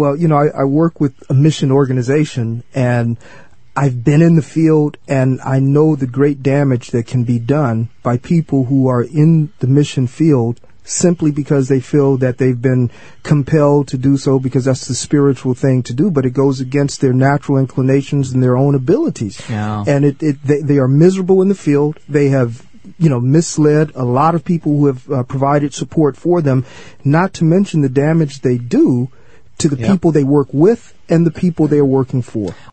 Well, I work with a mission organization, and I've been in the field, and I know the great damage that can be done by people who are in the mission field simply because they feel that they've been compelled to do so because that's the spiritual thing to do, but it goes against their natural inclinations and their own abilities. Yeah. And they are miserable in the field. They have misled a lot of people who have provided support for them, not to mention the damage they do to the people they work with and the people they are working for.